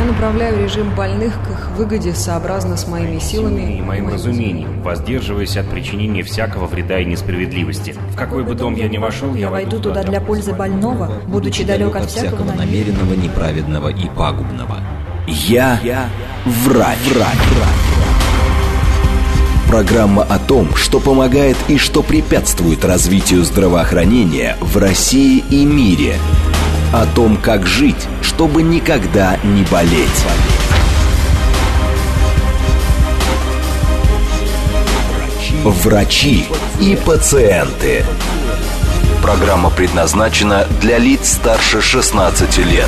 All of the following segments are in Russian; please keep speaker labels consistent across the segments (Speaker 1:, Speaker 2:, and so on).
Speaker 1: Я направляю режим больных к их выгоде сообразно с моими силами
Speaker 2: и моим разумением, воздерживаясь от причинения всякого вреда и несправедливости. В какой бы дом я ни вошел, я
Speaker 3: войду туда для пользы больного, будучи далек от всякого
Speaker 4: намеренного, неправедного и пагубного. Я врач. Программа о том, что помогает и что препятствует развитию здравоохранения в России и мире. О том, как жить, чтобы никогда не болеть. Врачи и пациенты. Программа предназначена для лиц старше 16 лет.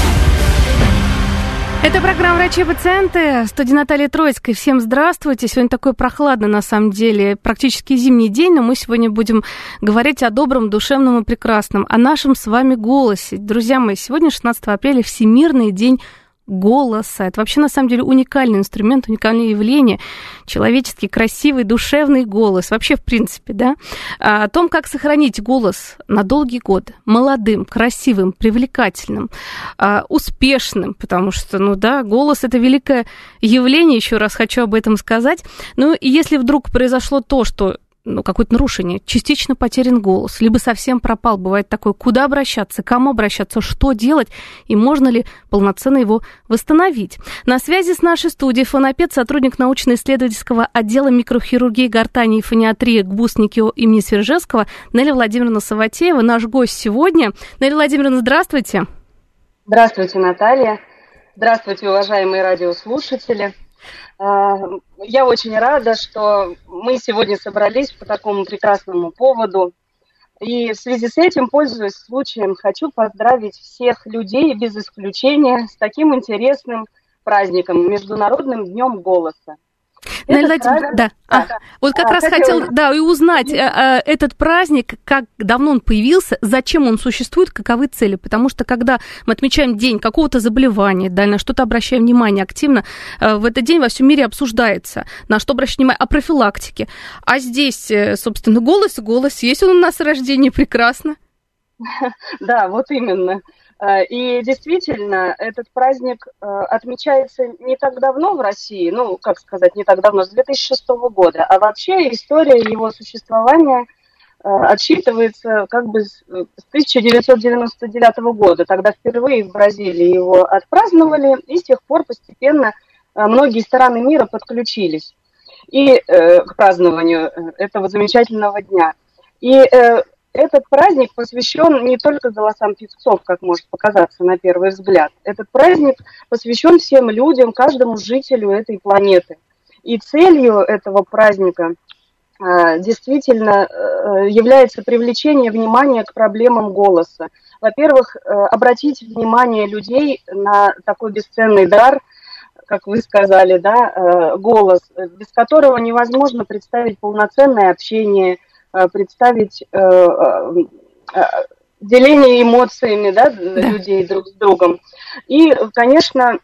Speaker 5: Это программа «Врачи и пациенты». В студии Наталья Троицкая. Всем здравствуйте. Сегодня такой прохладный, на самом деле, практически зимний день, но мы сегодня будем говорить о добром, душевном и прекрасном, о нашем с вами голосе. Друзья мои, сегодня 16 апреля, Всемирный день голоса. Это вообще, на самом деле, уникальный инструмент, уникальное явление. Человеческий, красивый, душевный голос. Вообще, в принципе, да. О том, как сохранить голос на долгие годы. Молодым, красивым, привлекательным, успешным. Потому что, голос – это великое явление. Еще раз хочу об этом сказать. Ну, и если вдруг произошло то, что какое-то нарушение, частично потерян голос, либо совсем пропал. Бывает такое, куда обращаться, кому обращаться, что делать, и можно ли полноценно его восстановить. На связи с нашей студией фонопед, сотрудник научно-исследовательского отдела микрохирургии, гортани и фониатрии ГБУС НИКИО имени Свиржевского Нелли Владимировна Саватеева, наш гость сегодня. Нелли Владимировна, здравствуйте.
Speaker 6: Здравствуйте, Наталья. Здравствуйте, уважаемые радиослушатели. Я очень рада, что мы сегодня собрались по такому прекрасному поводу. И в связи с этим, пользуясь случаем, хочу поздравить всех людей без исключения с таким интересным праздником – Международным днем голоса.
Speaker 5: Вот как раз хотел и узнать этот праздник, как давно он появился, зачем он существует, каковы цели. Потому что когда мы отмечаем день какого-то заболевания, на что-то обращаем внимание активно, в этот день во всем мире обсуждается, на что обращать внимание, о профилактике. А здесь, собственно, голос, есть он у нас с рождения, прекрасно.
Speaker 6: Да, вот именно. И действительно, этот праздник отмечается не так давно в России, не так давно, с 2006 года, а вообще история его существования отсчитывается с 1999 года. Тогда впервые в Бразилии его отпраздновали, и с тех пор постепенно многие страны мира подключились к празднованию этого замечательного дня. И этот праздник посвящен не только голосам певцов, как может показаться на первый взгляд. Этот праздник посвящен всем людям, каждому жителю этой планеты. И целью этого праздника действительно является привлечение внимания к проблемам голоса. Во-первых, обратить внимание людей на такой бесценный дар, как вы сказали, голос, без которого невозможно представить полноценное общение, представить деление эмоциями людей друг с другом. И, конечно,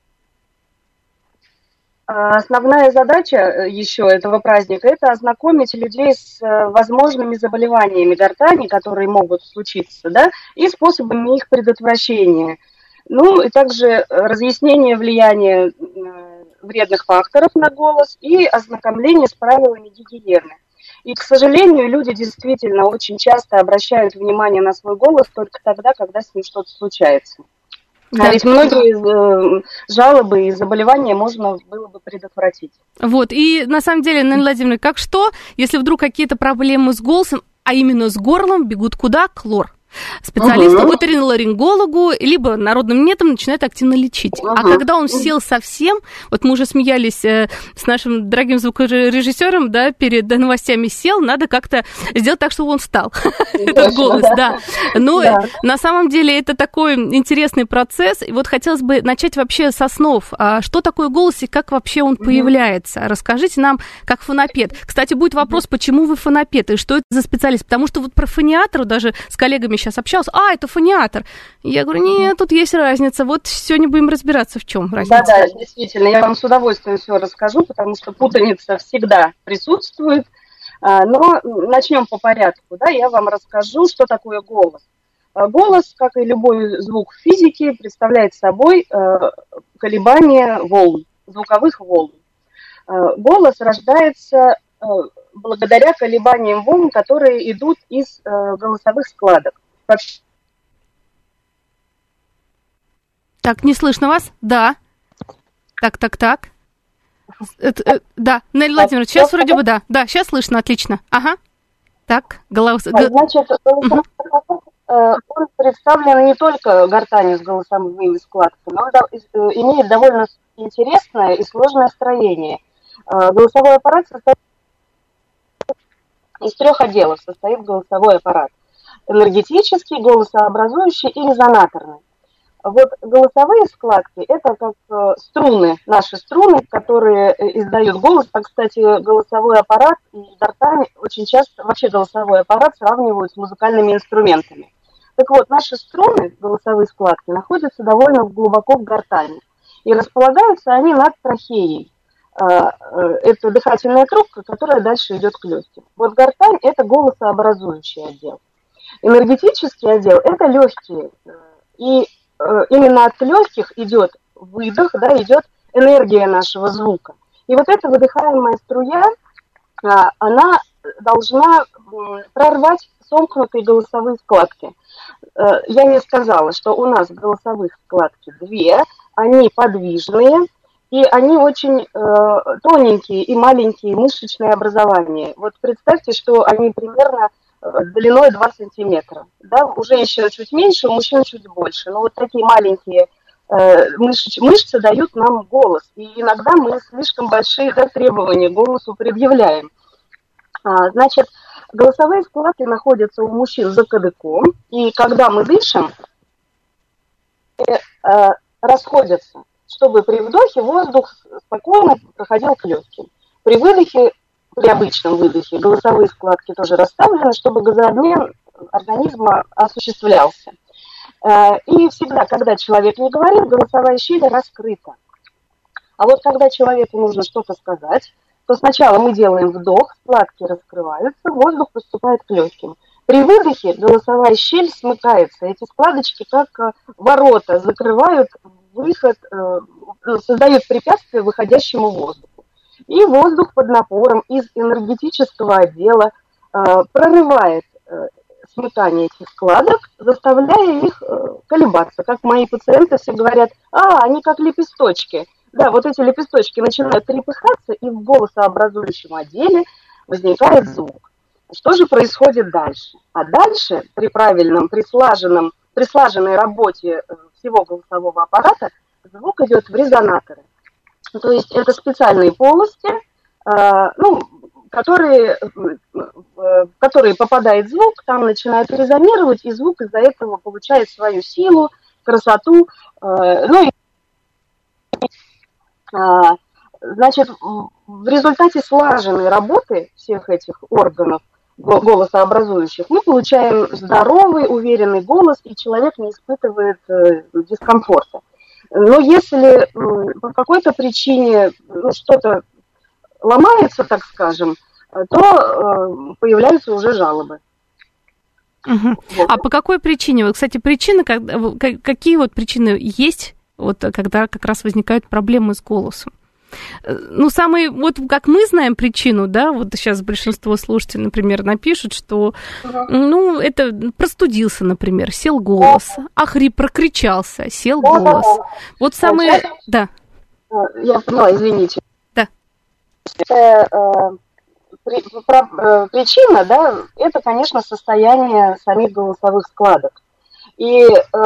Speaker 6: основная задача еще этого праздника – это ознакомить людей с возможными заболеваниями гортани, которые могут случиться, и способами их предотвращения. И также разъяснение влияния вредных факторов на голос и ознакомление с правилами гигиены. И, к сожалению, люди действительно очень часто обращают внимание на свой голос только тогда, когда с ним что-то случается. Да. А ведь многие жалобы и заболевания можно было бы предотвратить.
Speaker 5: И на самом деле, Нелли Владимировна, если вдруг какие-то проблемы с голосом, а именно с горлом, бегут куда? К лор. Специалисту, оториноларингологу, либо народным методом начинает активно лечить. А когда он сел совсем, мы уже смеялись с нашим дорогим звукорежиссером, перед новостями сел, надо как-то сделать так, чтобы он встал, этот голос, Но на самом деле это такой интересный процесс, и хотелось бы начать вообще с основ. Что такое голос и как вообще он появляется? Расскажите нам, как фонопед. Кстати, будет вопрос, почему вы фонопед, и что это за специалист? Потому что про фониатора даже с коллегами сейчас общалась, это фониатор. Я говорю, нет, тут есть разница. Сегодня будем разбираться, в чем разница.
Speaker 6: Да, действительно, я вам с удовольствием все расскажу, потому что путаница всегда присутствует. Но начнем по порядку. Я вам расскажу, что такое голос. Голос, как и любой звук в физике, представляет собой колебания волн, звуковых волн. Голос рождается благодаря колебаниям волн, которые идут из голосовых складок.
Speaker 5: Так, не слышно вас? Да. Так. Да, Нелли Владимировна, сейчас вроде бы да. Да, сейчас слышно, отлично. Ага. Так,
Speaker 6: Значит, он представлен не только гортанью с голосовыми складками, но он имеет довольно интересное и сложное строение. Голосовой аппарат состоит из 3 отделов, состоит голосовой аппарат. Энергетический, голосообразующий и резонаторный. Вот голосовые складки – это как струны, наши струны, которые издают голос. А, кстати, голосовой аппарат и гортань очень часто, вообще голосовой аппарат сравнивают с музыкальными инструментами. Так вот, наши струны, голосовые складки, находятся довольно глубоко в гортани. И располагаются они над трахеей. Это дыхательная трубка, которая дальше идет к легким. Вот гортань – это голосообразующий отдел. Энергетический отдел – это легкие. И именно от легких идет выдох, да, идет энергия нашего звука. И вот эта выдыхаемая струя, она должна прорвать сомкнутые голосовые складки. Я не сказала, что у нас голосовых складки 2, они подвижные, и они очень тоненькие и маленькие мышечные образования. Вот представьте, что они примерно длиной 2 сантиметра. Да? У женщин чуть меньше, у мужчин чуть больше. Но вот такие маленькие мышцы дают нам голос. И иногда мы слишком большие требования к голосу предъявляем. Значит, голосовые складки находятся у мужчин за кадыком. И когда мы дышим, расходятся, чтобы при вдохе воздух спокойно проходил к легким. При выдохе, при обычном выдохе, голосовые складки тоже расставлены, чтобы газообмен организма осуществлялся. И всегда, когда человек не говорит, голосовая щель раскрыта. А вот когда человеку нужно что-то сказать, то сначала мы делаем вдох, складки раскрываются, воздух поступает к легким. При выдохе голосовая щель смыкается. Эти складочки, как ворота, закрывают выход, создают препятствие выходящему воздуху. И воздух под напором из энергетического отдела прорывает смыкание этих складок, заставляя их колебаться. Как мои пациенты все говорят, они как лепесточки. Да, вот эти лепесточки начинают трепыхаться, и в голосообразующем отделе возникает звук. Что же происходит дальше? А дальше при слаженной работе всего голосового аппарата звук идет в резонаторы. То есть это специальные полости, которые попадает звук, там начинает резонировать, и звук из-за этого получает свою силу, красоту. Значит, в результате слаженной работы всех этих органов голосообразующих мы получаем здоровый, уверенный голос, и человек не испытывает дискомфорта. Но если по какой-то причине что-то ломается, так скажем, то появляются уже жалобы.
Speaker 5: Угу. Вот. А по какой причине? Вот, кстати, причины, какие вот причины есть, вот, когда как раз возникают проблемы с голосом? Самые, вот как мы знаем причину, да, вот сейчас большинство слушателей, например, напишут, что, это простудился, например, сел голос, охрип, прокричался, сел голос. Вот самые, да.
Speaker 6: Я поняла, извините.
Speaker 5: Да.
Speaker 6: Причина, да, это, конечно, состояние самих голосовых складок. И,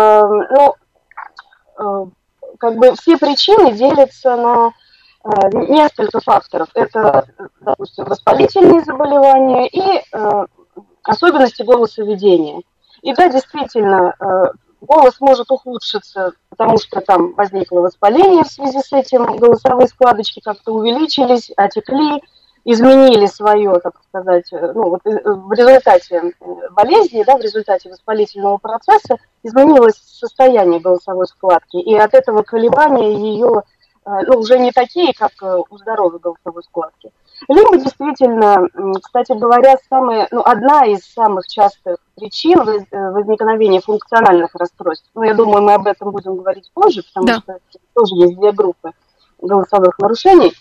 Speaker 6: все причины делятся на несколько факторов. Это, допустим, воспалительные заболевания и особенности голосоведения. И да, действительно, голос может ухудшиться, потому что там возникло воспаление в связи с этим, голосовые складочки как-то увеличились, отекли, изменили свое, так сказать, в результате болезни, да, в результате воспалительного процесса изменилось состояние голосовой складки, и от этого колебания ее уже не такие, как у здоровой голосовой складки. Либо действительно, кстати говоря, одна из самых частых причин возникновения функциональных расстройств, я думаю, мы об этом будем говорить позже, потому что тоже есть две группы голосовых нарушений,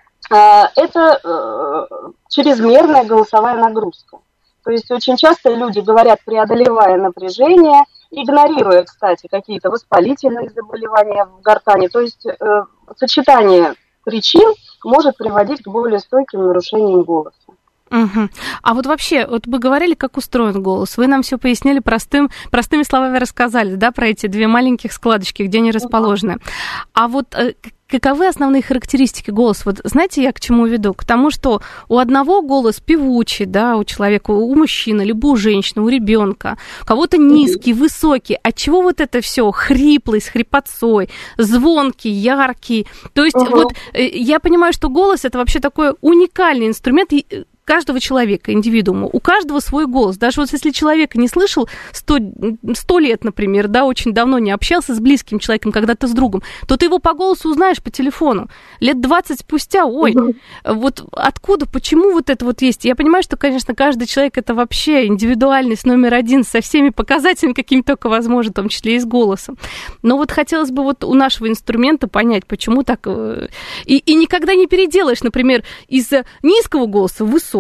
Speaker 6: это чрезмерная голосовая нагрузка. То есть очень часто люди говорят, преодолевая напряжение, игнорируя, кстати, какие-то воспалительные заболевания в гортани. То есть сочетание причин может приводить к более стойким нарушениям голоса.
Speaker 5: Угу. А вот вообще, вы говорили, как устроен голос. Вы нам все пояснили, простыми словами рассказали, да, про эти две маленьких складочки, где они расположены. А вот каковы основные характеристики голоса? Вот знаете, я к чему веду? К тому, что у одного голос певучий, да, у человека, у мужчины, либо у женщины, у ребенка, у кого-то низкий, высокий. Отчего вот это все хриплый, с хрипотцой, звонкий, яркий? То есть вот я понимаю, что голос — это вообще такой уникальный инструмент каждого человека, индивидуума. У каждого свой голос. Даже вот если человека не слышал 100 лет, например, да, очень давно не общался с близким человеком, когда-то с другом, то ты его по голосу узнаешь по телефону. Лет 20 спустя, вот откуда, почему вот это вот есть? Я понимаю, что, конечно, каждый человек — это вообще индивидуальность номер один со всеми показателями, какими только возможно, в том числе и с голосом. Но вот хотелось бы вот у нашего инструмента понять, почему так. И никогда не переделаешь, например, из низкого голоса в высокий.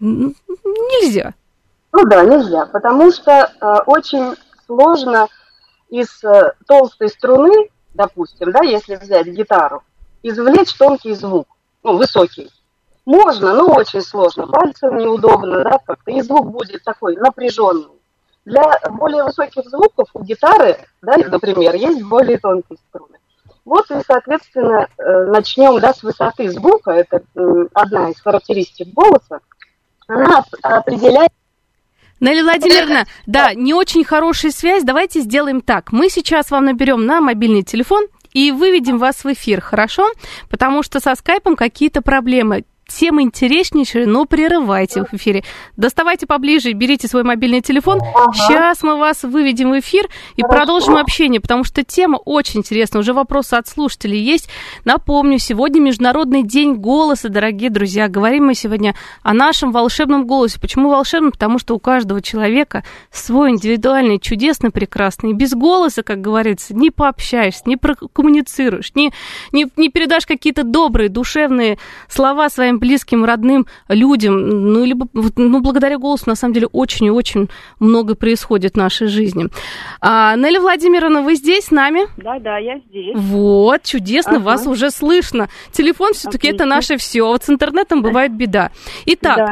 Speaker 5: Нельзя.
Speaker 6: Нельзя, потому что очень сложно из толстой струны, допустим, да, если взять гитару, извлечь тонкий звук, высокий. Можно, но очень сложно, пальцем неудобно, да, как-то, и звук будет такой напряженный. Для более высоких звуков у гитары, да, например, есть более тонкие струны. Вот и, соответственно, начнем, с высоты звука, это одна из характеристик голоса, она определяет...
Speaker 5: Нелли Владимировна, не очень хорошая связь, давайте сделаем так. Мы сейчас вам наберем на мобильный телефон и выведем вас в эфир, хорошо? Потому что со скайпом какие-то проблемы. Тема интереснейшая, но прерывайте в эфире. Доставайте поближе, берите свой мобильный телефон. Сейчас мы вас выведем в эфир и продолжим общение, потому что тема очень интересная. Уже вопросы от слушателей есть. Напомню, сегодня Международный день голоса, дорогие друзья. Говорим мы сегодня о нашем волшебном голосе. Почему волшебном? Потому что у каждого человека свой индивидуальный, чудесный, прекрасный. И без голоса, как говорится, не пообщаешься, не прокоммуницируешь, не передашь какие-то добрые, душевные слова своим близким, родным людям, либо благодаря голосу, на самом деле, очень и очень много происходит в нашей жизни. Нелли Владимировна, вы здесь с нами?
Speaker 7: Да, я здесь.
Speaker 5: Вот, чудесно, вас уже слышно. Телефон все-таки это наше все, а вот с интернетом бывает беда. Итак,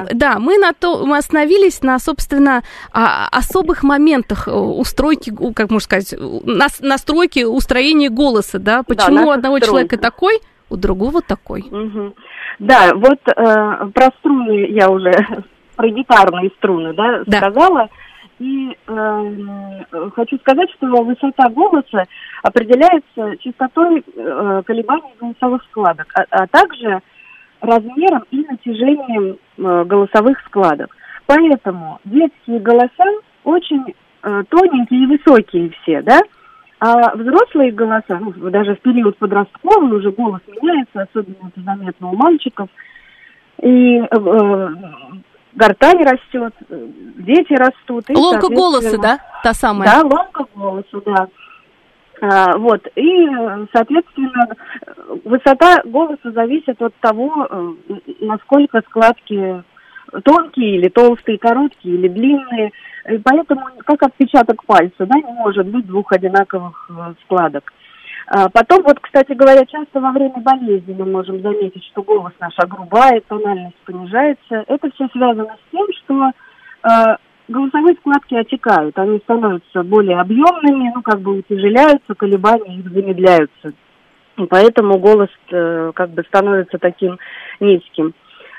Speaker 5: мы остановились на, собственно, особых моментах устройки, как можно сказать, настройки, устроения голоса, да? Почему у одного человека такой, у другого такой?
Speaker 7: Да, вот про струны я уже, про гитарные струны, сказала. И хочу сказать, что высота голоса определяется частотой колебаний голосовых складок, а также размером и натяжением голосовых складок. Поэтому детские голоса очень тоненькие и высокие все, да? А взрослые голоса, даже в период подростковый уже голос меняется, особенно это заметно у мальчиков, и гортань растет, дети растут.
Speaker 5: Ломка голоса, да? Та самая?
Speaker 7: Да, ломка голоса, да. И, соответственно, высота голоса зависит от того, насколько складки тонкие или толстые, короткие или длинные. И поэтому, как отпечаток пальца, не может быть двух одинаковых складок. Потом, кстати говоря, часто во время болезни мы можем заметить, что голос наш огрубает, тональность понижается. Это все связано с тем, что голосовые складки отекают, они становятся более объемными, утяжеляются, колебания их замедляются. И поэтому голос становится таким низким.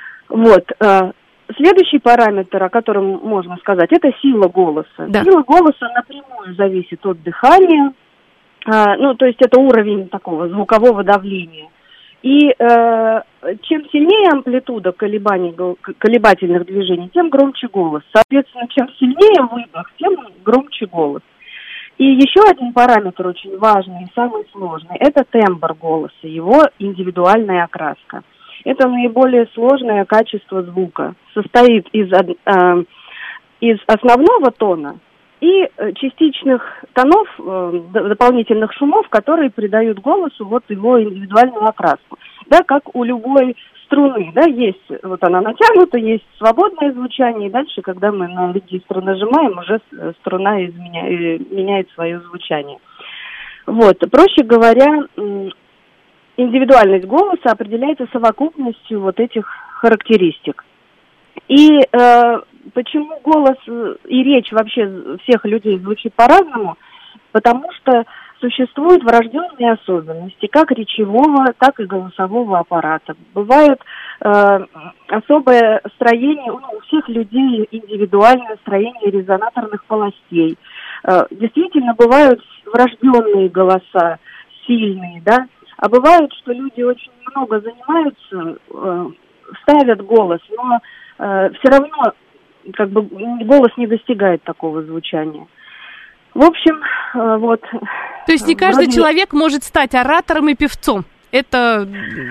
Speaker 7: Следующий параметр, о котором можно сказать, это сила голоса. Да. Сила голоса напрямую зависит от дыхания, то есть это уровень такого звукового давления. И чем сильнее амплитуда колебательных движений, тем громче голос. Соответственно, чем сильнее выдох, тем громче голос. И еще один параметр очень важный и самый сложный – это тембр голоса, его индивидуальная окраска. Это наиболее сложное качество звука. Состоит из основного тона и частичных тонов, дополнительных шумов, которые придают голосу вот его индивидуальную окраску. Да, как у любой струны, да, есть, вот она натянута, есть свободное звучание, и дальше, когда мы на регистр нажимаем, уже струна меняет свое звучание. Вот, проще говоря, индивидуальность голоса определяется совокупностью вот этих характеристик. И почему голос и речь вообще всех людей звучит по-разному? Потому что существуют врожденные особенности как речевого, так и голосового аппарата. Бывает особое строение, у всех людей индивидуальное строение резонаторных полостей. Действительно, бывают врожденные голоса, сильные, да, а бывает, что люди очень много занимаются, ставят голос, но все равно как бы голос не достигает такого звучания. В общем, вот.
Speaker 5: То есть не каждый человек может стать оратором и певцом. Это...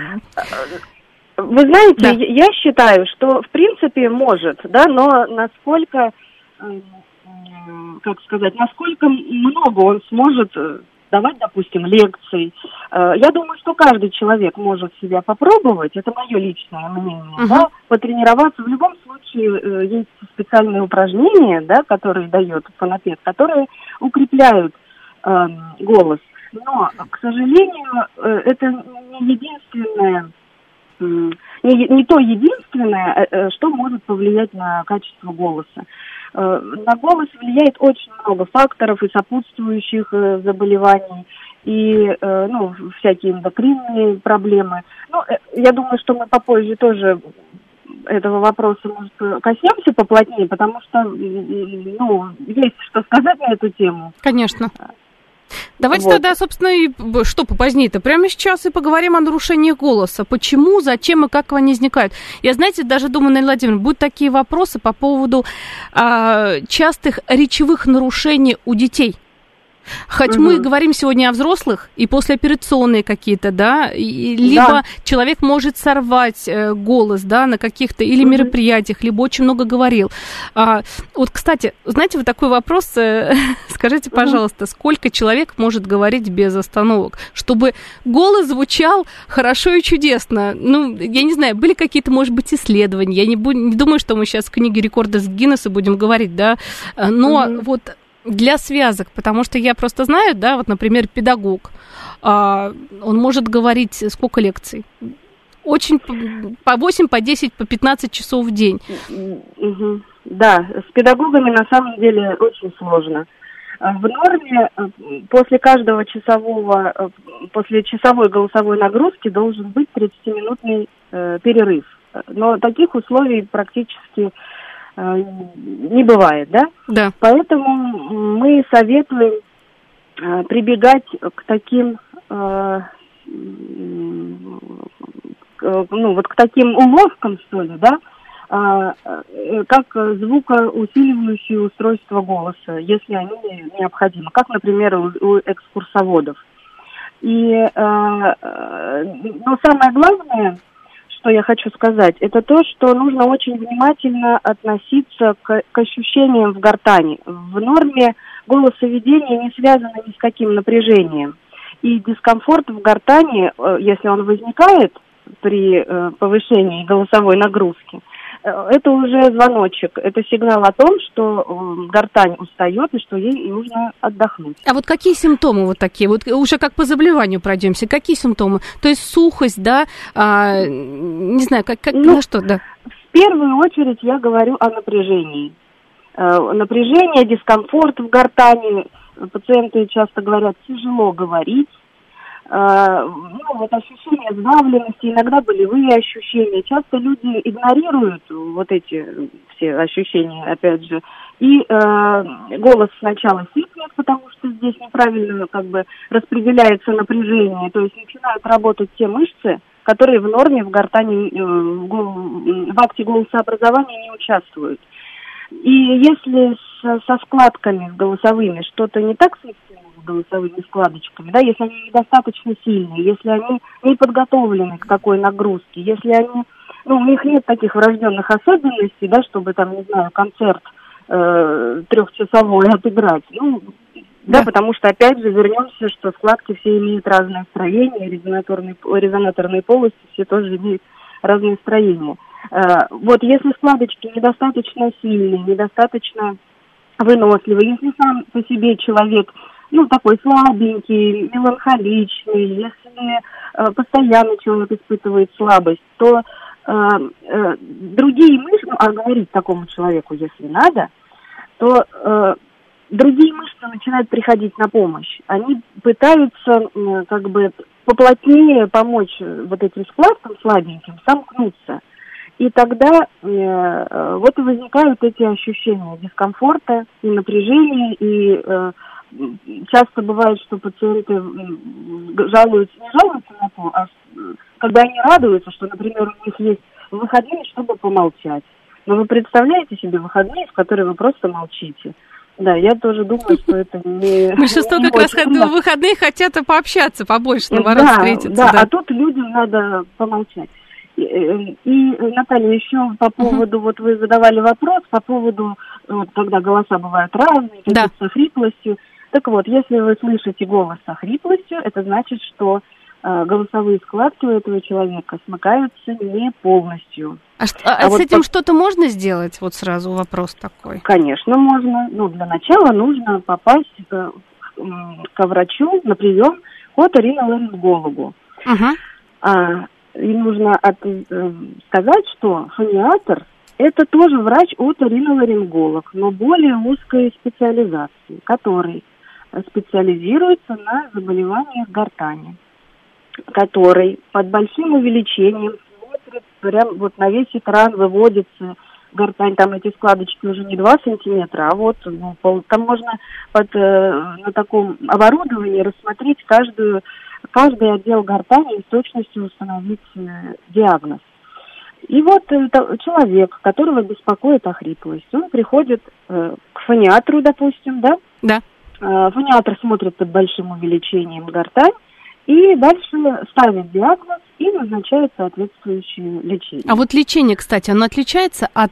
Speaker 7: Вы знаете, да. Я считаю, что в принципе может, да, но насколько, как сказать, насколько много он сможет давать, допустим, лекции. Я думаю, что каждый человек может себя попробовать, это мое личное мнение, да, потренироваться. В любом случае есть специальные упражнения, да, которые дает фонопед, которые укрепляют голос. Но, к сожалению, это не единственное, не то единственное, что может повлиять на качество голоса. На голос влияет очень много факторов и сопутствующих заболеваний, и всякие эндокринные проблемы. Я думаю, что мы попозже тоже этого вопроса, может, коснемся поплотнее, потому что, есть что сказать на эту тему.
Speaker 5: Конечно. Давайте тогда, собственно, и что попозднее-то? Прямо сейчас и поговорим о нарушениях голоса. Почему, зачем и как они возникают? Я, знаете, даже думаю, Наиля Владимировна, будут такие вопросы по поводу частых речевых нарушений у детей. Хоть мы говорим сегодня о взрослых и послеоперационные какие-то, да, либо человек может сорвать голос, да, на каких-то или мероприятиях, либо очень много говорил. Вот, кстати, знаете, вот такой вопрос, скажите, пожалуйста, сколько человек может говорить без остановок, чтобы голос звучал хорошо и чудесно? Я не знаю, были какие-то, может быть, исследования, я не думаю, что мы сейчас в книге рекордов Гиннесса будем говорить, да, но вот... Для связок, потому что я просто знаю, да, вот, например, педагог, он может говорить сколько лекций? Очень по 8, по 10, по 15 часов в день.
Speaker 7: Да, с педагогами на самом деле очень сложно. В норме после часовой голосовой нагрузки должен быть 30-минутный перерыв. Но таких условий практически не бывает, да?
Speaker 5: Да.
Speaker 7: Поэтому мы советуем прибегать к таким, к таким уловкам, что ли, да, как звукоусиливающие устройства голоса, если они необходимы, как, например, у экскурсоводов. Но самое главное, что я хочу сказать, это то, что нужно очень внимательно относиться к ощущениям в гортани. В норме голосоведение не связано ни с каким напряжением. И дискомфорт в гортани, если он возникает при повышении голосовой нагрузки, это уже звоночек, это сигнал о том, что гортань устает и что ей нужно отдохнуть.
Speaker 5: А вот какие симптомы вот такие? Вот уже как по заболеванию пройдемся. Какие симптомы? То есть сухость, да? Не знаю, на что, да?
Speaker 7: В первую очередь я говорю о напряжении. Напряжение, дискомфорт в гортани. Пациенты часто говорят, тяжело говорить. Вот ощущение сдавленности, иногда болевые ощущения. Часто люди игнорируют вот эти все ощущения, опять же. И голос сначала сипнет, потому что здесь неправильно как бы распределяется напряжение. То есть начинают работать те мышцы, которые в норме в гортани, в акте голосообразования не участвуют. И если со складками голосовыми что-то не так с системой, голосовыми складочками, да, если они недостаточно сильные, если они не подготовлены к такой нагрузке, если они, у них нет таких врожденных особенностей, да, чтобы там, не знаю, концерт 3-часовой отыграть, да, потому что, опять же, вернемся, что складки все имеют разное строение, резонаторные полости все тоже имеют разное строение. Вот если складочки недостаточно сильные, недостаточно выносливые, если сам по себе человек, такой слабенький, меланхоличный, если постоянно человек испытывает слабость, то другие мышцы, а говорить такому человеку, если надо, то другие мышцы начинают приходить на помощь. Они пытаются поплотнее помочь вот этим складкам слабеньким сомкнуться. И тогда вот и возникают эти ощущения дискомфорта и напряжения, и часто бывает, что пациенты не жалуются на то, а когда они радуются, что, например, у них есть выходные, чтобы помолчать. Но вы представляете себе выходные, в которые вы просто молчите? Да, я тоже думаю, что это не...
Speaker 5: Большинство как раз в выходные хотят пообщаться побольше, наоборот, встретиться.
Speaker 7: Да, а тут людям надо помолчать. И, Наталья, еще по поводу, вот вы задавали вопрос, по поводу, когда голоса бывают разные, со хриплостью. Так вот, если вы слышите голос со хриплостью, это значит, что голосовые складки у этого человека смыкаются не полностью.
Speaker 5: А с этим что-то можно сделать? Вот сразу вопрос такой.
Speaker 7: Конечно, можно. Для начала нужно попасть к врачу на прием к оториноларингологу. И нужно сказать, что фониатор – это тоже врач-оториноларинголог, но более узкой специализации, который специализируется на заболеваниях гортани, который под большим увеличением смотрит, прям вот на весь экран выводится гортань, там эти складочки уже не 2 сантиметра, а вот там можно на таком оборудовании рассмотреть каждый отдел гортани и с точностью установить диагноз. И вот человек, которого беспокоит охриплость, он приходит к фониатору, допустим, да?
Speaker 5: Да.
Speaker 7: Фониатор смотрит под большим увеличением гортань и дальше ставит диагноз и назначает соответствующее лечение. А
Speaker 5: вот лечение, кстати, оно отличается от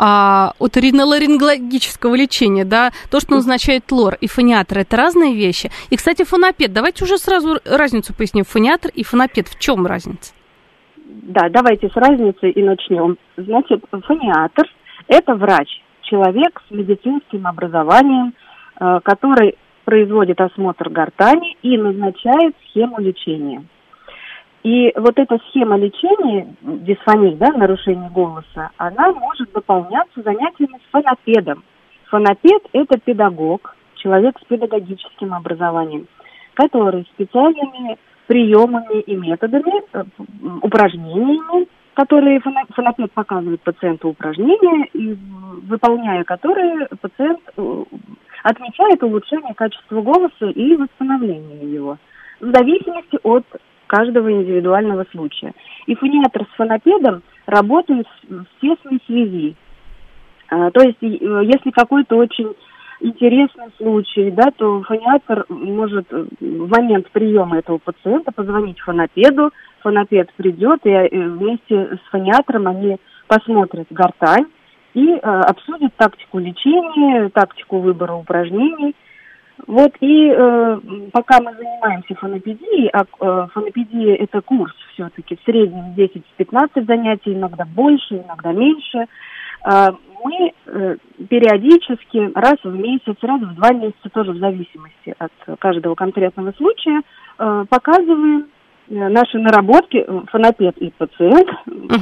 Speaker 5: оториноларингологического лечения, да? То, что назначает лор и фониатор, это разные вещи. И, кстати, фонопед. Давайте уже сразу разницу поясним. Фониатор и фонопед. В чем разница?
Speaker 7: Да, давайте с разницей и начнем. Значит, фониатор – это врач, человек с медицинским образованием, который производит осмотр гортани и назначает схему лечения. И вот эта схема лечения, дисфонии, да, нарушение голоса, она может дополняться занятиями с фонопедом. Фонопед – это педагог, человек с педагогическим образованием, который специальными приемами и методами, упражнениями, которые фонопед показывает пациенту упражнения, и выполняя которые пациент отмечает улучшение качества голоса и восстановление его, в зависимости от каждого индивидуального случая. И фониатор с фонопедом работают в тесной связи. То есть, если какой-то очень интересный случай, да, то фониатор может в момент приема этого пациента позвонить фонопеду, фонопед придет, и вместе с фониатором они посмотрят гортань и обсудят тактику лечения, тактику выбора упражнений. Вот, и пока мы занимаемся фонопедией, а фонопедия – это курс все-таки, в среднем 10-15 занятий, иногда больше, иногда меньше, мы периодически, раз в месяц, раз в 2 месяца, тоже в зависимости от каждого конкретного случая, показываем наши наработки, фонопед и пациент,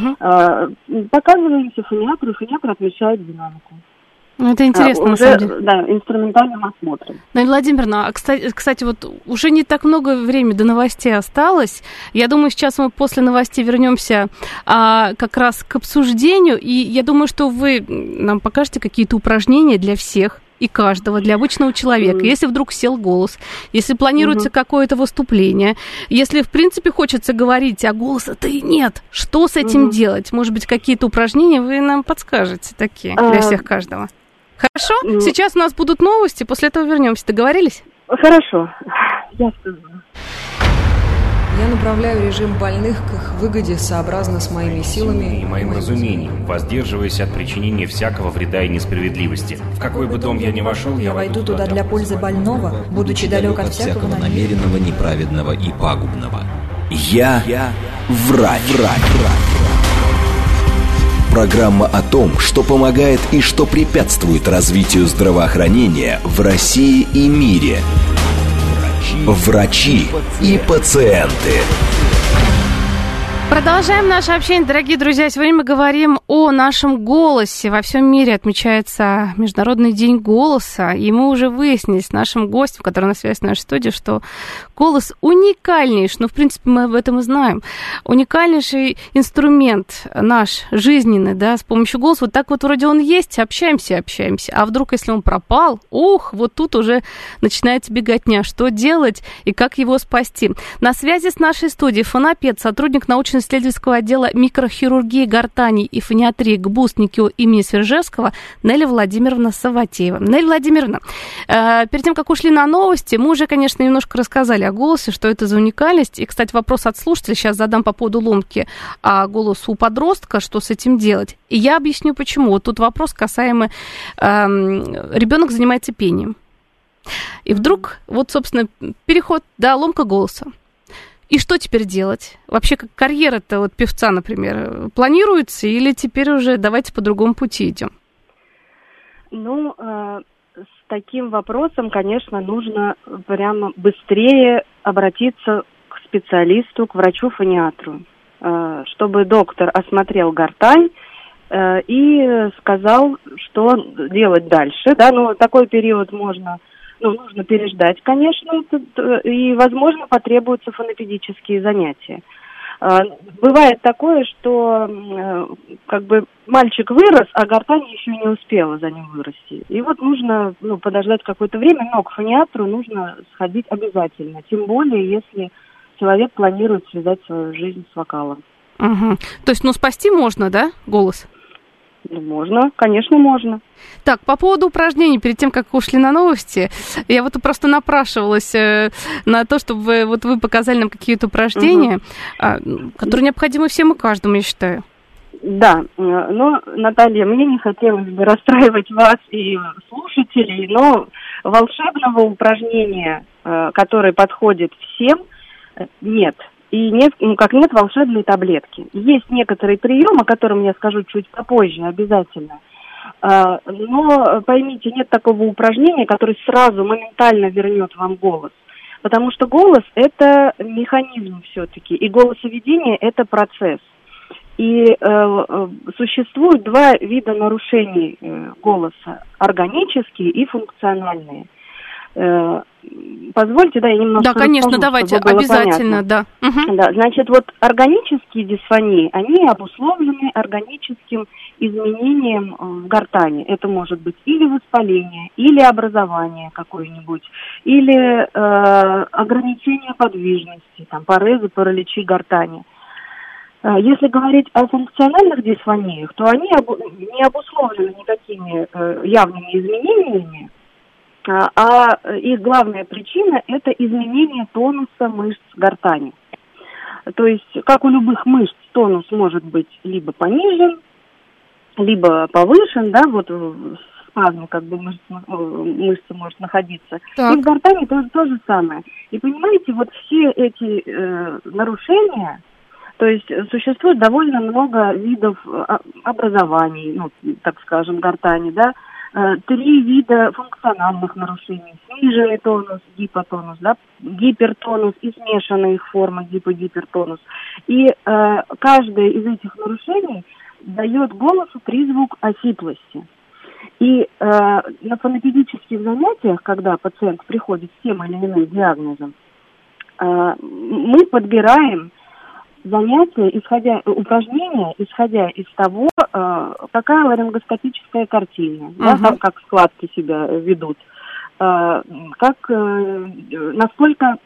Speaker 7: показываемся фониатору, и фониатор отмечает динамику.
Speaker 5: Это интересно, на самом деле.
Speaker 7: Да, инструментальным осмотром.
Speaker 5: Наиля Владимировна, кстати, вот уже не так много времени до новостей осталось. Я думаю, сейчас мы после новостей вернемся как раз к обсуждению. И я думаю, что вы нам покажете какие-то упражнения для всех и каждого, для обычного человека. Если вдруг сел голос, если планируется какое-то выступление, если, в принципе, хочется говорить, а голоса-то и нет, что с этим делать? Может быть, какие-то упражнения вы нам подскажете такие для всех каждого? Хорошо? Сейчас у нас будут новости, после этого вернемся. Договорились?
Speaker 7: Хорошо, я сказала.
Speaker 1: Я направляю режим больных к их выгоде сообразно с моими силами
Speaker 2: и моим разумением, воздерживаясь от причинения всякого вреда и несправедливости. В какой бы дом я ни вошел,
Speaker 3: Я войду туда для пользы больного, будучи далек от всякого
Speaker 4: намеренного, неправедного и пагубного. Я врач. Программа о том, что помогает и что препятствует развитию здравоохранения в России и мире. Врачи и пациенты.
Speaker 5: Продолжаем наше общение, дорогие друзья. Сегодня мы говорим о нашем голосе. Во всем мире отмечается Международный день голоса. И мы уже выяснили с нашим гостем, который на связи с нашей студией, что голос уникальнейший. Ну, в принципе, мы об этом и знаем. Уникальнейший инструмент наш, жизненный, да, с помощью голоса. Вот так вот вроде он есть, общаемся. А вдруг, если он пропал, вот тут уже начинается беготня. Что делать и как его спасти? На связи с нашей студией фонопед, сотрудник научно-исследовательского отдела микрохирургии гортани и фониатрии ГБУС НИКИО имени Свержевского Неля Владимировна Саватеева. Неля Владимировна, перед тем, как ушли на новости, мы уже, конечно, немножко рассказали о голосе, что это за уникальность. И, кстати, вопрос от слушателя сейчас задам по поводу ломки голоса у подростка, что с этим делать. И я объясню, почему. Вот тут вопрос касаемый, ребенок занимается пением. И вдруг, собственно, переход, ломка голоса. И что теперь делать? Вообще, как карьера-то певца, например, планируется или теперь уже давайте по другому пути идем?
Speaker 7: С таким вопросом, конечно, нужно прямо быстрее обратиться к специалисту, к врачу-фониатру, чтобы доктор осмотрел гортань и сказал, что делать дальше. Такой период нужно переждать, конечно, и, возможно, потребуются фонопедические занятия. Бывает такое, что мальчик вырос, а гортань еще не успела за ним вырасти. И нужно подождать какое-то время, но к фониатру нужно сходить обязательно, тем более, если человек планирует связать свою жизнь с вокалом.
Speaker 5: Угу. То есть, спасти можно, да, голос?
Speaker 7: Можно, конечно, можно.
Speaker 5: Так, по поводу упражнений, перед тем, как ушли на новости, я просто напрашивалась на то, чтобы вы показали нам какие-то упражнения, которые необходимы всем и каждому, я считаю.
Speaker 7: Да, но, Наталья, мне не хотелось бы расстраивать вас и слушателей, но волшебного упражнения, которое подходит всем, нет. И нет волшебной таблетки. Есть некоторые приемы, о которых я скажу чуть попозже обязательно. Но поймите, нет такого упражнения, которое сразу моментально вернет вам голос. Потому что голос – это механизм все-таки, и голосоведение – это процесс. И существует два вида нарушений голоса – органические и функциональные. Позвольте, я немножко
Speaker 5: расскажу. Да, конечно, давайте, обязательно,
Speaker 7: понятно. Да. Угу. Да, значит, органические дисфонии, они обусловлены органическим изменением в гортани. Это может быть или воспаление, или образование какое-нибудь, или ограничение подвижности, порезы, параличи гортани. Если говорить о функциональных дисфониях, то они не обусловлены никакими явными изменениями, а их главная причина – это изменение тонуса мышц гортани. То есть, как у любых мышц, тонус может быть либо понижен, либо повышен, в спазме мышца может находиться. Так. И в гортани то же самое. И понимаете, все эти нарушения, то есть существует довольно много видов образований, так скажем, гортани, 3 вида функциональных нарушений. Сниженный тонус, гипотонус, гипертонус и смешанные их формы, гипогипертонус. И каждое из этих нарушений дает голосу призвук осиплости. И на фонопедических занятиях, когда пациент приходит с тем или иным диагнозом, мы подбираем занятия, упражнения, исходя из того, какая ларингоскопическая картина, как складки себя ведут, насколько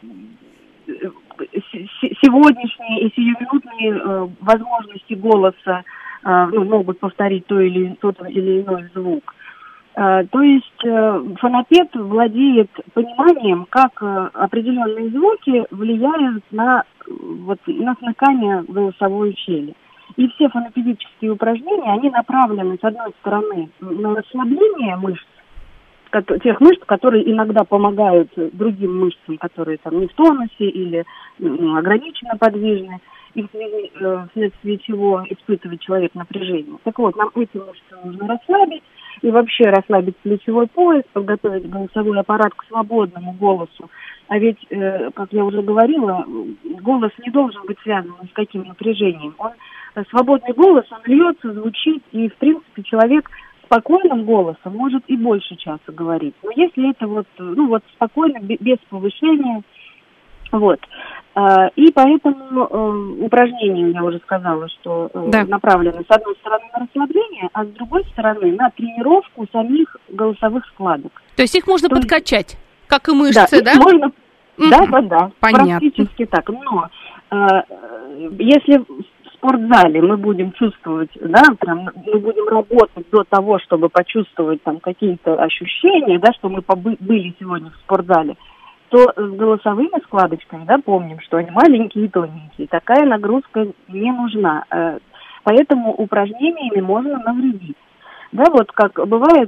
Speaker 7: сегодняшние и сиюминутные возможности голоса могут повторить тот или иной звук. То есть фонопед владеет пониманием, как определенные звуки влияют на смыкание голосовой щели. И все фонопедические упражнения, они направлены, с одной стороны, на расслабление мышц, тех мышц, которые иногда помогают другим мышцам, которые там не в тонусе или ограниченно подвижны, и вследствие чего испытывает человек напряжение. Так вот, нам эти мышцы нужно расслабить, и вообще расслабить плечевой пояс, подготовить голосовой аппарат к свободному голосу. А ведь, как я уже говорила, голос не должен быть связан ни с каким напряжением. Свободный голос, он льется, звучит, и, в принципе, человек спокойным голосом может и больше часа говорить. Но если это спокойно, без повышения, и поэтому упражнения, я уже сказала, что направлены, с одной стороны, на расслабление, а с другой стороны, на тренировку самих голосовых складок.
Speaker 5: То есть их можно подкачать, как и мышцы, да?
Speaker 7: Можно, да,
Speaker 5: понятно.
Speaker 7: Практически так. Но если в спортзале мы будем чувствовать, мы будем работать до того, чтобы почувствовать там какие-то ощущения, что мы были сегодня в спортзале, то с голосовыми складочками, помним, что они маленькие и тоненькие, такая нагрузка не нужна. Поэтому упражнениями можно навредить. Как бывает,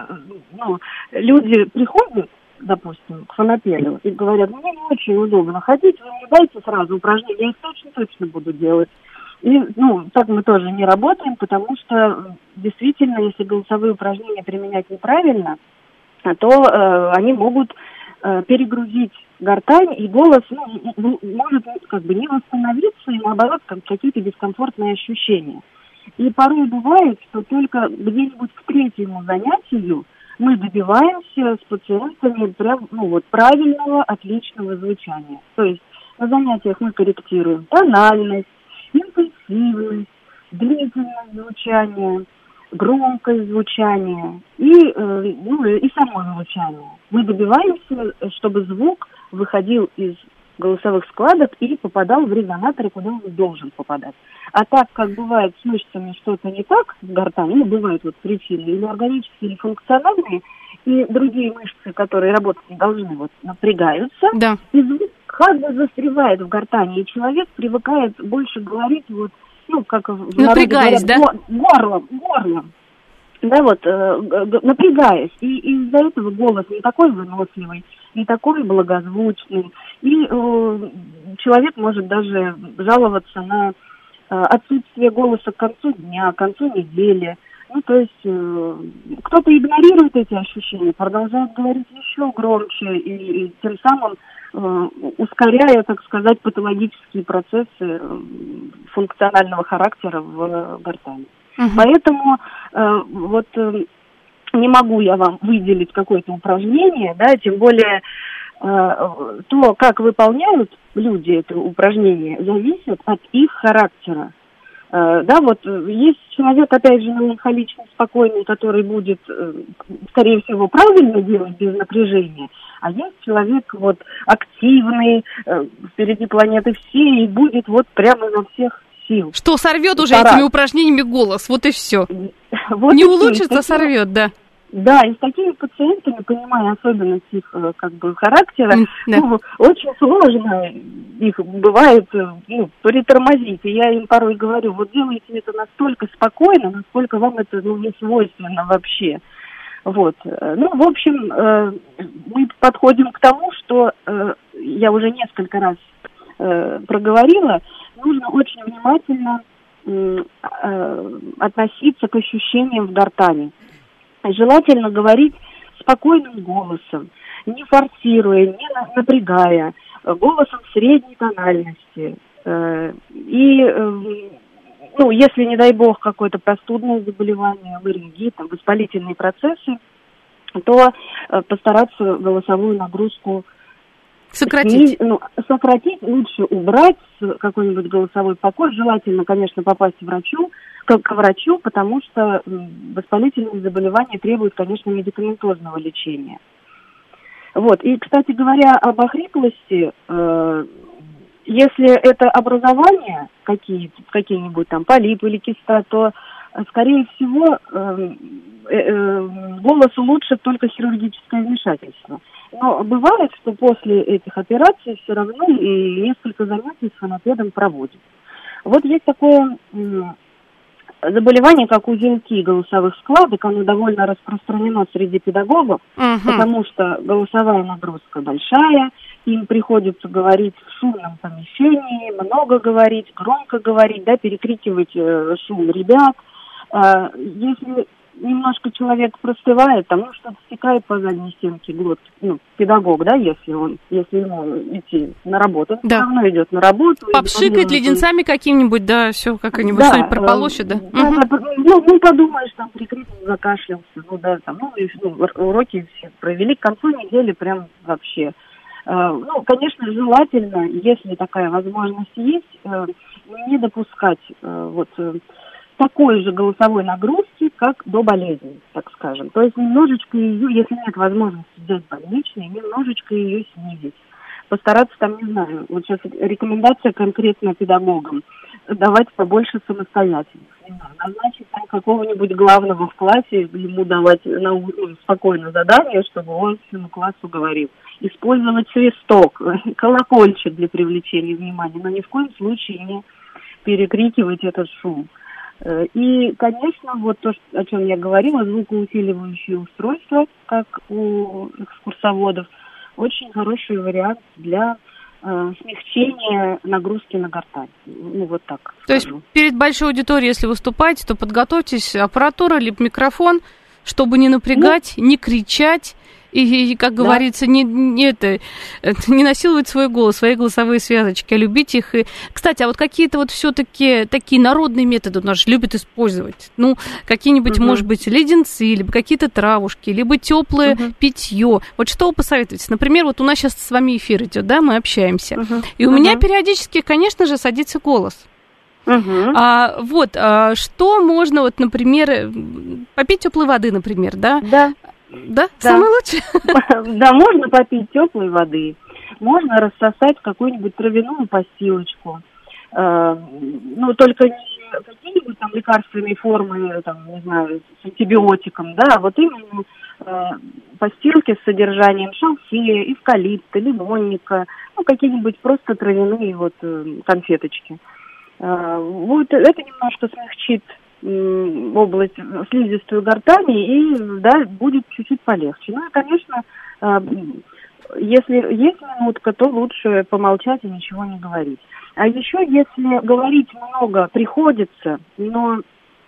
Speaker 7: люди приходят, допустим, к фонопеду и говорят, мне не очень удобно ходить, вы мне дайте сразу упражнения, я их точно буду делать. И, так мы тоже не работаем, потому что действительно, если голосовые упражнения применять неправильно, то они могут перегрузить гортань, и голос может не восстановиться, и наоборот, какие-то дискомфортные ощущения. И порой бывает, что только где-нибудь к третьему занятию мы добиваемся с пациентами правильного, отличного звучания. То есть на занятиях мы корректируем тональность, интенсивность, длительность звучания, громкость звучания и само звучание. Мы добиваемся, чтобы звук выходил из голосовых складок и попадал в резонаторы, куда он должен попадать. А так, как бывает с мышцами что-то не так в гортани, бывают причины или органические, или функциональные, и другие мышцы, которые работать не должны, напрягаются, и звук застревает в гортани, и человек привыкает больше говорить, как в народе говорят, горлом. Напрягаясь. И из-за этого голос не такой выносливый, не такой благозвучный. И человек может даже жаловаться на отсутствие голоса к концу дня, к концу недели. То есть кто-то игнорирует эти ощущения, продолжает говорить еще громче, и тем самым ускоряя, так сказать, патологические процессы функционального характера в гортани. Поэтому не могу я вам выделить какое-то упражнение, тем более то, как выполняют люди это упражнение, зависит от их характера. Есть человек, опять же, меланхоличный, спокойный, который будет, скорее всего, правильно делать без напряжения, а есть человек активный, впереди планеты всей, и будет прямо изо всех сил.
Speaker 5: Что сорвет уже этими упражнениями голос, и все. Не улучшится, сорвет, да.
Speaker 7: Да, и с такими пациентами, понимая особенность их характера, очень сложно их бывает притормозить. И я им порой говорю, делайте это настолько спокойно, насколько вам это не свойственно вообще. В общем, мы подходим к тому, что я уже несколько раз проговорила, нужно очень внимательно относиться к ощущениям в гортани. Желательно говорить спокойным голосом, не форсируя, не напрягая, голосом средней тональности. Если, не дай бог, какое-то простудное заболевание, ларингит, воспалительные процессы, то постараться голосовую нагрузку
Speaker 5: сократить.
Speaker 7: Сократить, лучше убрать какой-нибудь голосовой покой. Желательно, конечно, попасть к врачу, потому что воспалительные заболевания требуют, конечно, медикаментозного лечения. И, кстати говоря, об охриплости, если это образование какие-нибудь полипы или киста, то скорее всего, голос улучшит только хирургическое вмешательство. Но бывает, что после этих операций все равно несколько занятий с фонопедом проводят. Вот есть такое заболевание, как узелки голосовых складок, оно довольно распространено среди педагогов, потому что голосовая нагрузка большая, им приходится говорить в шумном помещении, много говорить, громко говорить, да, перекрикивать шум ребят. Если немножко человек простывает, там, что-то стекает по задней стенке глотки, педагог, да, если ему идти на работу, он все равно идет на работу.
Speaker 5: Попшикает леденцами каким-нибудь, да, все как-нибудь, что-нибудь прополощет, да?
Speaker 7: Подумаешь, там прикрикнул, закашлялся, уроки все провели к концу недели прям вообще. Конечно, желательно, если такая возможность есть, не допускать такой же голосовой нагрузки, как до болезни, так скажем. То есть немножечко ее, если нет возможности взять больничный, немножечко ее снизить. Постараться там, не знаю, вот сейчас рекомендация конкретно педагогам, давать побольше самостоятельных. Не знаю, назначить там какого-нибудь главного в классе, ему давать спокойно задание, чтобы он всему классу говорил. Использовать свисток, колокольчик для привлечения внимания, но ни в коем случае не перекрикивать этот шум. И, конечно, вот то, о чем я говорила, звукоусиливающие устройства, как у экскурсоводов, очень хороший вариант для смягчения нагрузки на гортань. Вот так
Speaker 5: То
Speaker 7: скажу.
Speaker 5: есть перед большой аудиторией, если выступаете, то подготовьтесь аппаратура, либо микрофон, чтобы не напрягать, не кричать. И, как говорится, не насиловать свой голос, свои голосовые связочки, а любить их. И, кстати, а вот какие-то вот все-таки такие народные методы у нас же любят использовать. Какие-нибудь, может быть, леденцы, либо какие-то травушки, либо теплое питье. Вот что вы посоветуете? Например, вот у нас сейчас с вами эфир идет, да, мы общаемся. И у меня периодически, конечно же, садится голос. Что можно, вот, например, попить теплой воды, например, да? Да? Самое лучшее?
Speaker 7: Да, можно попить теплой воды, можно рассосать какую-нибудь травяную постилочку, только не какие-нибудь там лекарственные формы, там, не знаю, с антибиотиком, да, а вот именно постилки с содержанием шалфея, эвкалипта, лимонника, какие-нибудь просто травяные конфеточки. Это немножко смягчит область слизистую гортани, и, да, будет чуть-чуть полегче. И, конечно, если есть минутка, то лучше помолчать и ничего не говорить. А еще, если говорить много приходится, но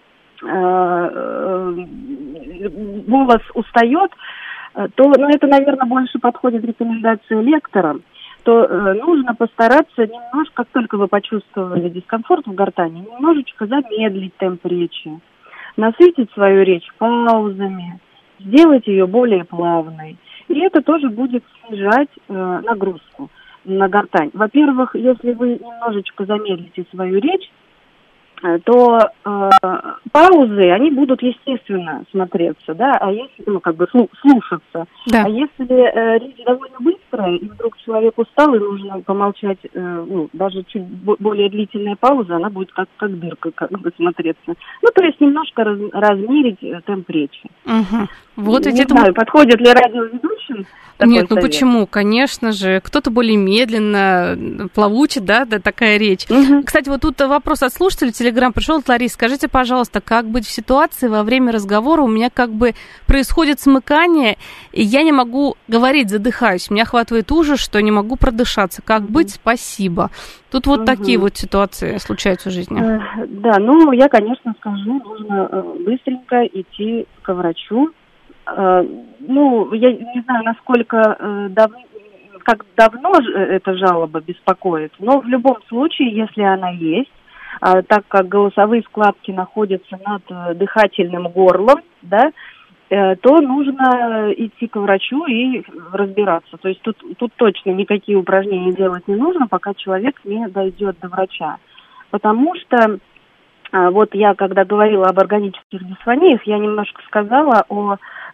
Speaker 7: голос устает, то, это, наверное, больше подходит рекомендация лектора, то нужно постараться немножко, как только вы почувствовали дискомфорт в гортани, немножечко замедлить темп речи, насытить свою речь паузами, сделать ее более плавной. И это тоже будет снижать нагрузку на гортань. Во-первых, если вы немножечко замедлите свою речь, то паузы, они будут естественно смотреться, да, а если, слушаться. Да. А если речь довольно быстрая, и вдруг человек устал, и нужно помолчать, даже чуть более длительная пауза, она будет как дырка смотреться. То есть немножко размерить темп речи. Не знаю, подходит ли радиоведущим такой
Speaker 5: Нет,
Speaker 7: совет?
Speaker 5: Почему? Конечно же. Кто-то более медленно, плавуче, да, такая речь. Кстати, вот тут вопрос от слушателя, Телеграм пришел от Ларисы. Скажите, пожалуйста, как быть в ситуации во время разговора? У меня происходит смыкание, и я не могу говорить, задыхаюсь. Меня охватывает ужас, что не могу продышаться. Как быть? Спасибо. Тут такие вот ситуации случаются в жизни.
Speaker 7: Да, я, конечно, скажу, нужно быстренько идти к врачу. Я не знаю, насколько как давно эта жалоба беспокоит, но в любом случае, если она есть, так как голосовые складки находятся над дыхательным горлом, да, то нужно идти к врачу и разбираться. То есть тут точно никакие упражнения делать не нужно, пока человек не дойдет до врача. Потому что я, когда говорила об органических дисфониях, я немножко сказала о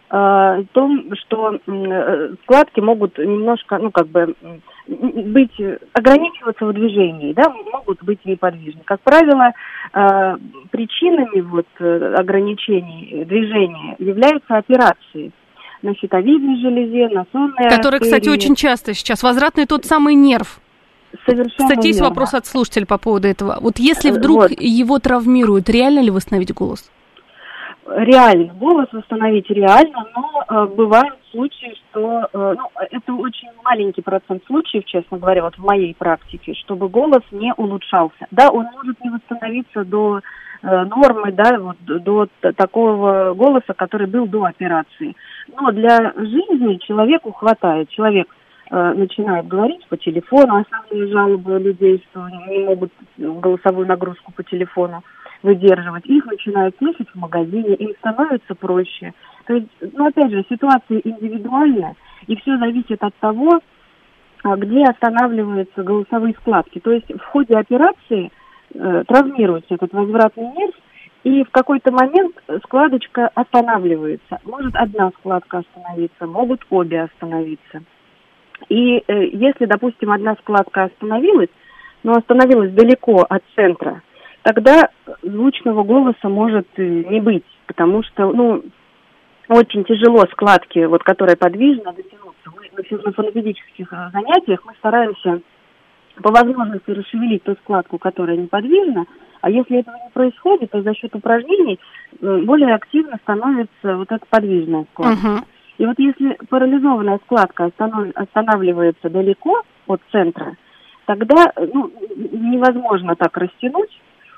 Speaker 7: том, что складки могут немножко, ограничиваться в движении, да, могут быть неподвижны. Как правило, причинами ограничений движения являются операции на щитовидной железе, на сонной артерии.
Speaker 5: Которые, кстати, очень часто сейчас. Возвратный тот самый нерв.
Speaker 7: Совершенно
Speaker 5: Кстати, есть
Speaker 7: верно.
Speaker 5: вопрос от слушателя по поводу этого. Вот если вдруг его травмируют, реально ли восстановить голос?
Speaker 7: Реально, голос восстановить реально, но бывают случаи, что, это очень маленький процент случаев, честно говоря, вот в моей практике, чтобы голос не улучшался. Да, он может не восстановиться до нормы, да, до такого голоса, который был до операции. Но для жизни человеку хватает. Человек начинает говорить по телефону, основные жалобы людей, что не могут голосовую нагрузку по телефону выдерживать. Их начинают слышать в магазине, им становится проще. То есть, опять же, ситуация индивидуальная, и все зависит от того, где останавливаются голосовые складки. То есть в ходе операции травмируется этот возвратный нерв, и в какой-то момент складочка останавливается. Может одна складка остановиться, могут обе остановиться. И если, допустим, одна складка остановилась, но остановилась далеко от центра, тогда звучного голоса может не быть, потому что, очень тяжело складки, которая подвижна, дотянуться. Мы на фонопедических занятиях мы стараемся по возможности расшевелить ту складку, которая неподвижна, а если этого не происходит, то за счет упражнений более активно становится эта подвижная складка.
Speaker 5: Uh-huh.
Speaker 7: И если парализованная складка останавливается далеко от центра, тогда невозможно так растянуть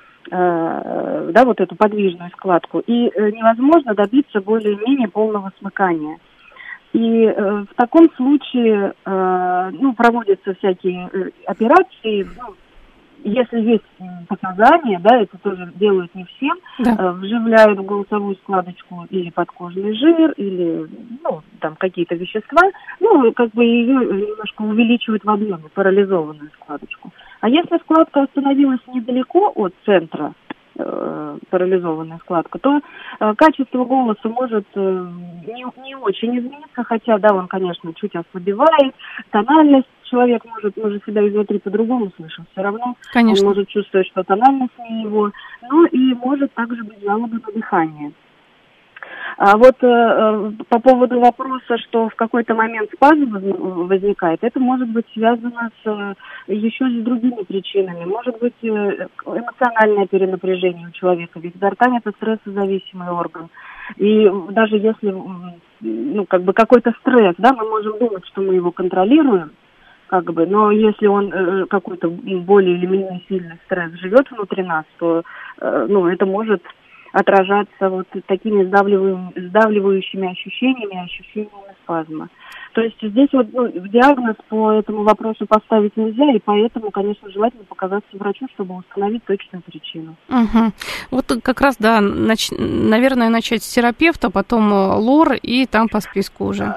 Speaker 7: эту подвижную складку, и невозможно добиться более-менее полного смыкания. И в таком случае проводятся всякие операции, если есть показания, да, это тоже делают не всем, да. Вживляют в голосовую складочку или подкожный жир, или, какие-то вещества, ее немножко увеличивают в объеме, парализованную складочку. А если складка остановилась недалеко от центра, парализованная складка, то качество голоса может не очень измениться, хотя, да, он, конечно, чуть ослабевает, тональность человек может себя изнутри по-другому слышать, все равно конечно. Он может чувствовать, что тональность не его, но и может также быть жалоба на дыхание. А по поводу вопроса, что в какой-то момент спазм возникает, это может быть связано еще с другими причинами. Может быть эмоциональное перенапряжение у человека, ведь гортань – это стрессозависимый орган. И даже если какой-то стресс, да, мы можем думать, что мы его контролируем, но если он какой-то более или менее сильный стресс живет внутри нас, то это может отражаться такими сдавливающими ощущениями спазма. То есть здесь диагноз по этому вопросу поставить нельзя, и поэтому, конечно, желательно показаться врачу, чтобы установить точную причину.
Speaker 5: Угу. Как раз, да, наверное, начать с терапевта, потом лор, и там по списку уже.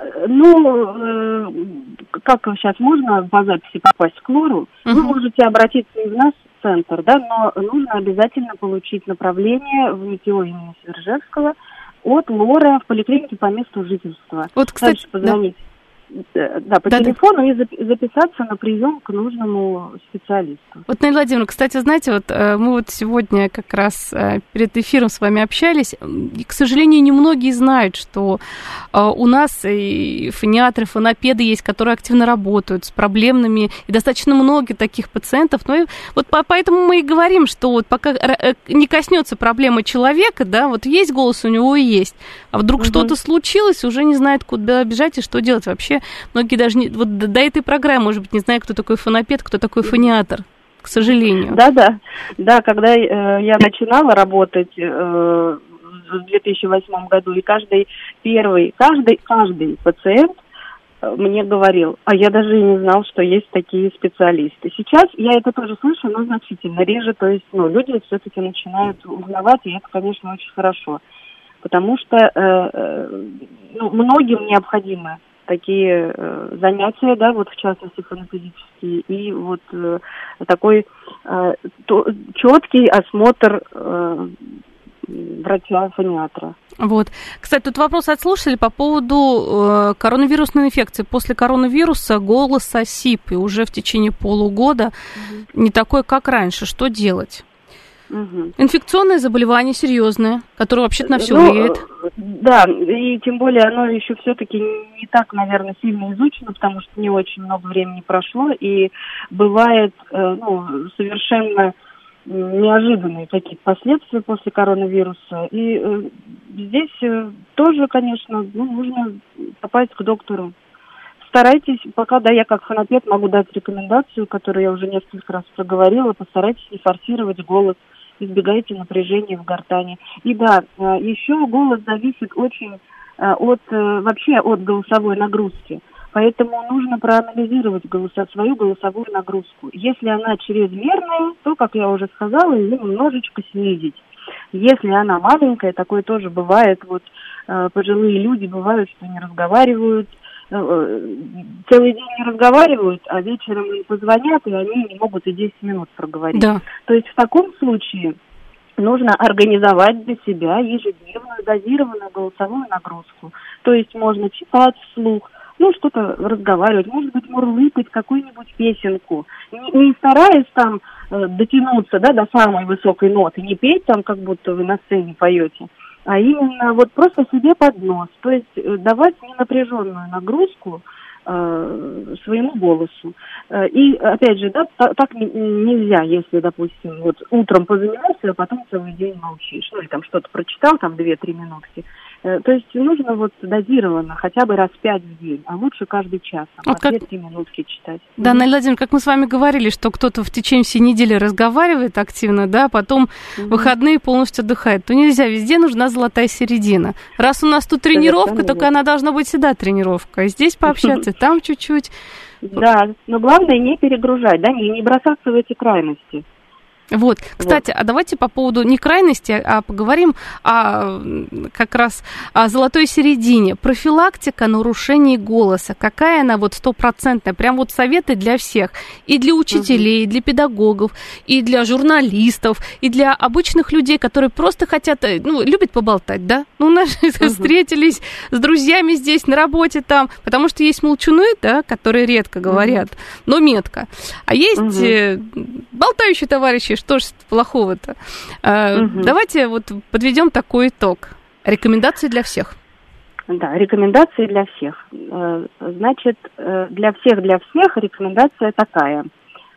Speaker 7: Как сейчас можно по записи попасть к лору? Вы можете обратиться и в наш центр, да, но нужно обязательно получить направление в НИТИО имени Свержевского от лора в поликлинике по месту жительства.
Speaker 5: Кстати,
Speaker 7: дальше позвонить. Да, по телефону и записаться на прием к нужному специалисту.
Speaker 5: Наиля Владимировна, кстати, знаете, мы сегодня как раз перед эфиром с вами общались, и, к сожалению, немногие знают, что у нас и фониатры, фонопеды есть, которые активно работают с проблемными, и достаточно много таких пациентов. Поэтому мы и говорим, что пока не коснется проблемы человека, да, есть голос у него и есть, а вдруг что-то случилось, уже не знает, куда бежать и что делать вообще. Многие даже до этой программы, может быть, не знают, кто такой фонопед, кто такой фониатр, к сожалению.
Speaker 7: Да, когда я начинала работать в 2008 году, и каждый пациент мне говорил, а я даже и не знал, что есть такие специалисты. Сейчас я это тоже слышу, но значительно реже, то есть, люди все-таки начинают узнавать, и это, конечно, очень хорошо, потому что многим необходимы такие занятия, да, в частности фонопедические, и такой четкий осмотр врача-фониатра.
Speaker 5: Вот. Кстати, тут вопрос от слушателей по поводу коронавирусной инфекции. После коронавируса голос осип, и уже в течение полугода не такой, как раньше. Что делать? Инфекционное заболевание серьезное, которое вообще-то на все влияет.
Speaker 7: Да, и тем более оно еще все-таки не так, наверное, сильно изучено, потому что не очень много времени прошло, и бывает совершенно неожиданные какие-то последствия после коронавируса. И здесь тоже, конечно, нужно попасть к доктору. Старайтесь, пока, я как фонопед могу дать рекомендацию, которую я уже несколько раз проговорила, постарайтесь не форсировать голос, избегайте напряжения в гортани. И еще голос зависит очень от голосовой нагрузки. Поэтому нужно проанализировать свою голосовую нагрузку. Если она чрезмерная, то, как я уже сказала, ее немножечко снизить. Если она маленькая, такое тоже бывает. Пожилые люди бывают, что не разговаривают, целый день не разговаривают, а вечером им позвонят, и они не могут и 10 минут проговорить. Да. То есть в таком случае нужно организовать для себя ежедневную дозированную голосовую нагрузку. То есть можно читать вслух, что-то разговаривать, может быть, мурлыкать какую-нибудь песенку. Не стараясь там дотянуться, до самой высокой ноты, не петь там, как будто вы на сцене поете, а именно просто себе под нос. То есть давать ненапряженную нагрузку своему голосу. И, опять же, так нельзя, если, допустим, утром позанимался, а потом целый день молчишь. Или там что-то прочитал, 2-3 минутки. То есть нужно дозированно, хотя бы раз 5 в день, а лучше каждый час, по 2-3 минутки читать.
Speaker 5: Да, Наталья Владимировна, как мы с вами говорили, что кто-то в течение всей недели разговаривает активно, а потом выходные полностью отдыхает, то нельзя, везде нужна золотая середина. Раз у нас тут тренировка, только она должна быть всегда тренировка, а здесь пообщаться, там чуть-чуть.
Speaker 7: Да, но главное не перегружать, не бросаться в эти крайности.
Speaker 5: Кстати, а давайте по поводу не крайности, а поговорим как раз о золотой середине. Профилактика нарушений голоса. Какая она стопроцентная? Прям советы для всех. И для учителей, и для педагогов, и для журналистов, и для обычных людей, которые просто хотят, любят поболтать, да? У нас встретились с друзьями здесь на работе там, потому что есть молчуны, которые редко говорят, но метко. А есть болтающие товарищи. Что ж плохого-то? Давайте подведем такой итог. Рекомендации для всех.
Speaker 7: Да, рекомендации для всех. Значит, для всех рекомендация такая.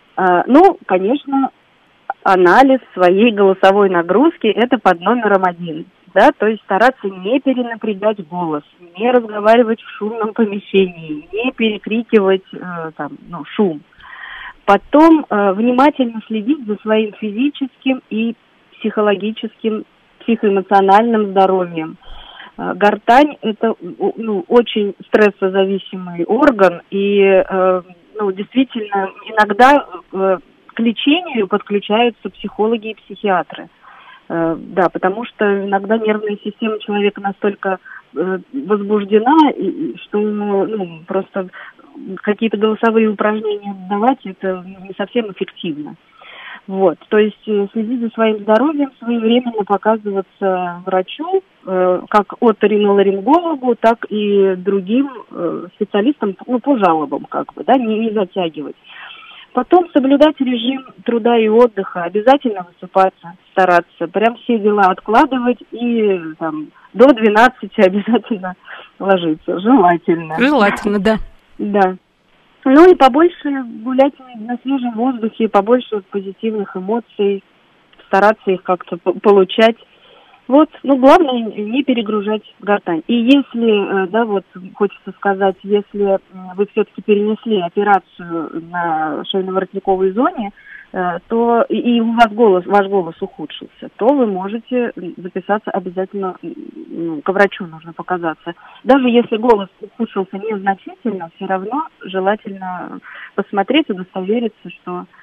Speaker 7: Конечно, анализ своей голосовой нагрузки – это под номером 1. То есть стараться не перенапрягать голос, не разговаривать в шумном помещении, не перекрикивать шум. Потом внимательно следить за своим физическим и психологическим, психоэмоциональным здоровьем. Гортань – это очень стрессозависимый орган, и действительно иногда к лечению подключаются психологи и психиатры. Потому что иногда нервная система человека настолько возбуждена, что просто какие-то голосовые упражнения давать, это не совсем эффективно. То есть следить за своим здоровьем, своевременно показываться врачу, как оториноларингологу, так и другим специалистам, по жалобам, не затягивать. Потом соблюдать режим труда и отдыха, обязательно высыпаться, стараться, прям все дела откладывать и до 12 обязательно ложиться, желательно.
Speaker 5: Желательно, да.
Speaker 7: Да. И побольше гулять на свежем воздухе, побольше позитивных эмоций, стараться их как-то получать. Главное не перегружать гортань. И если, хочется сказать, если вы все-таки перенесли операцию на шейно-воротниковой зоне, то и у вас ваш голос ухудшился, то вы можете записаться обязательно, к врачу нужно показаться. Даже если голос ухудшился незначительно, все равно желательно посмотреть, удостовериться, что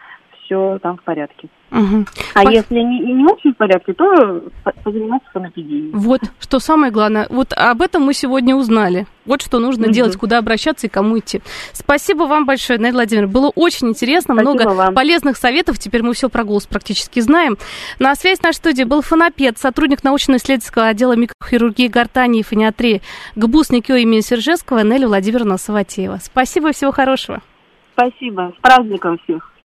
Speaker 7: все там в порядке.
Speaker 5: Угу.
Speaker 7: А если не очень в порядке, то позаниматься фонопедией.
Speaker 5: Вот, что самое главное. Вот об этом мы сегодня узнали. Вот что нужно делать, куда обращаться и кому идти. Спасибо вам большое, Наиля Владимировна. Было очень интересно,
Speaker 7: Спасибо
Speaker 5: много
Speaker 7: вам.
Speaker 5: полезных советов. Теперь мы все про голос практически знаем. На связи с нашей студией был фонопед, сотрудник научно-исследовательского отдела микрохирургии гортани и фониатрии ГБУС НИКЮ имени Сержевского Наиля Владимировна Саватеева. Спасибо и всего хорошего.
Speaker 7: Спасибо. С праздником всех.